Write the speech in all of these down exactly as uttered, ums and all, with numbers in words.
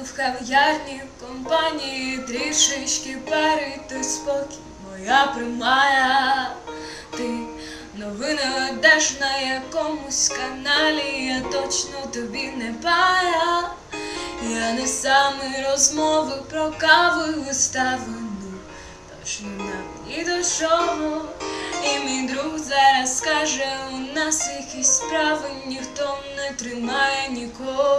в кав'ярні, в компанії трішечки пари, той спокій моя приймає. Ти новини ведеш на якомусь каналі, я точно тобі не пая. Я не саме розмови про каву і вистави, ну точно нам ні до чого. І мій друг зараз скаже, у нас якісь справи, ніхто не тримає нікого.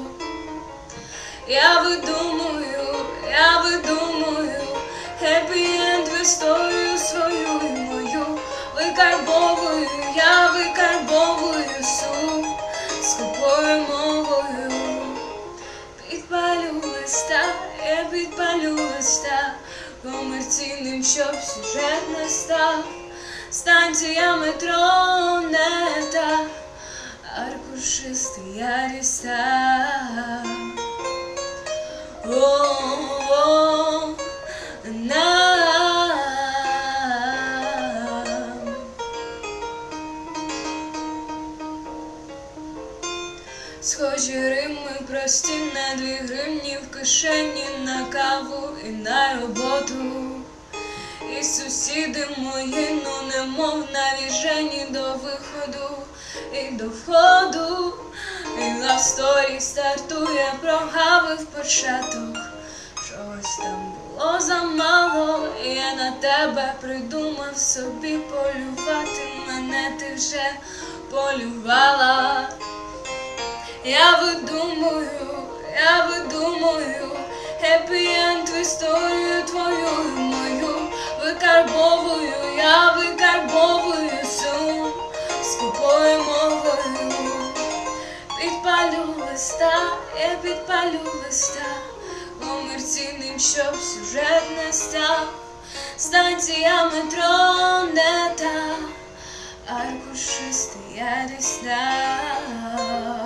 Я видумую, я видумую хеппі-енд в історію свою і мою. Викарбовую, я викарбовую сум скупою мовою. Підпалю листа, я підпалю листа комерційним, щоб сюжет не став. Станція метро не та, аркушистий я дістав. О-о-о, нам. Схожі рими прості на дві гривні в кишені, на каву і на роботу. І сусіди мої, ну немов навіжені до виходу і до входу. І лавсторі стартує, прогавив початок. Чогось там було замало, і я на тебе придумав собі полювати. Мене ти вже полювала. Я видумую, я видумую хеппі-енд в історію твою і мою. Викарбовую, я викарбовую сум скупою мовою. Підпалю листа, я підпалю листа комерційним, щоб сюжет не став. Станція метро не та, аркушистий я дістав.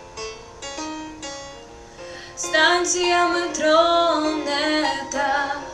Станція метро не та,